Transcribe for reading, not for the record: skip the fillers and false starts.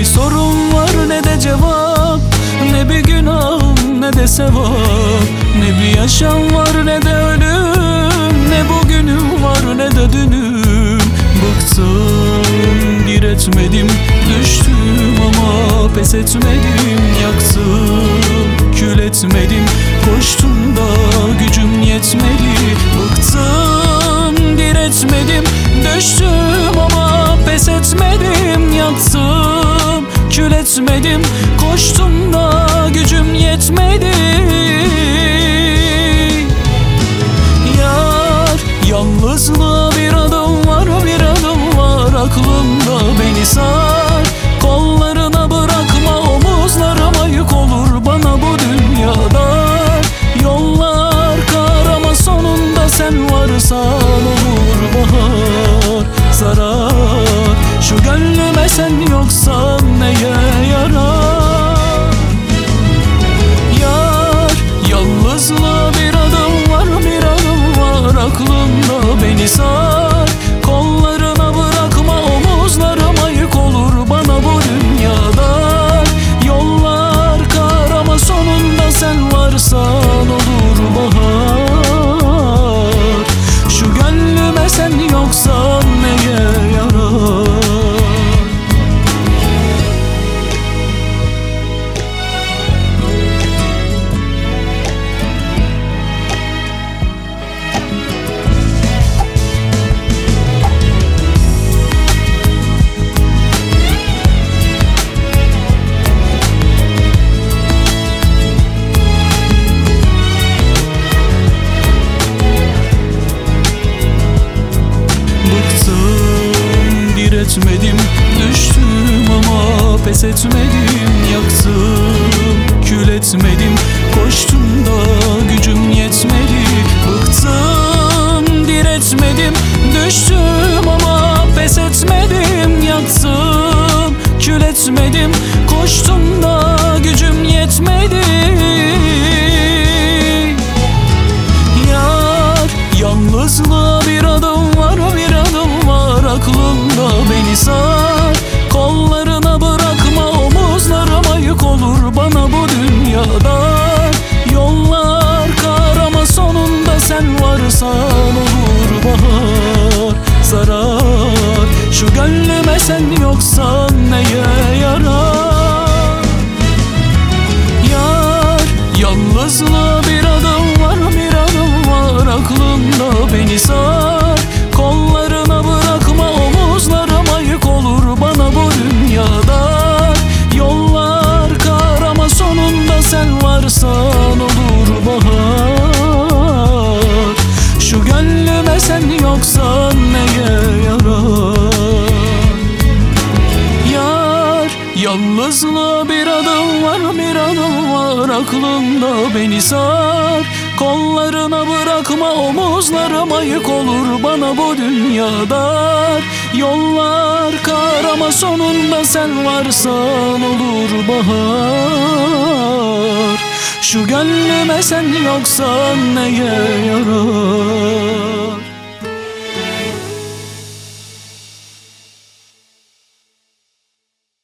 bir sorun var ne de cevap, ne bir günahım ne de sevap. Ne bir yaşam var ne de ölüm, ne bugünüm var ne de dünüm. Bıktım, diretmedim, düştüm ama pes etmedim. Yaktım, kül etmedim, koştum da gücüm yetmedi. Bıktım, diretmedim, düştüm ama pes etmedim. Yaktım, kül etmedim, koştum da gücüm yetmedi. Yar, yalnızlığa bir adım var, bir adım var aklımda. Beni sar, kollarına bırakma, omuzlarıma yük olur bana bu dünyada. Yollar kar ama sonunda sen varsan olur bahar, zarar. Şu gönlüme sen yoksan neye yarar? Yar, yalnızlığa bir adım var, bir adım var aklımda. Beni sar, kollarına bırakma, omuzlarıma yük olur bana bu dünyada. Yollar kar ama sonunda sen varsan olur bahar. Şu gönlüme sen yoksan neye yarar? Diretmedim, düştüm ama pes etmedim. Yaktım, kül etmedim, koştum da gücüm yetmedi. Bıktım, diretmedim, düştüm ama pes etmedim. Yaktım, kül etmedim, koştum da gücüm yetmedi. Yar, yalnızlığa bir adım var, bir adım var aklımda. Beni sar, kollarına bırakma, omuzlarıma yük olur bana bu dünyada. Yollar kar ama sonunda sen varsan olur bahar, zarar. Şu gönlüme sen yoksan neye yarar? Yar, yalnızlığa bir adım var, bir adım var aklımda. Beni sar, kollarına bırakma, omuzlarıma yük olur bana bu dünyada. Yollar kar ama sonunda sen varsan olur bahar. Şu gönlüme sen yoksan neye yarar? Yar, yalnızlığa bir adım var, bir adım var aklımda. Beni sar, kollarına bırakma, omuzlarıma yük olur bana bu dünyada. Yollar kar ama sonunda sen varsan olur bahar. Şu gönlüme sen yoksan neye yarar?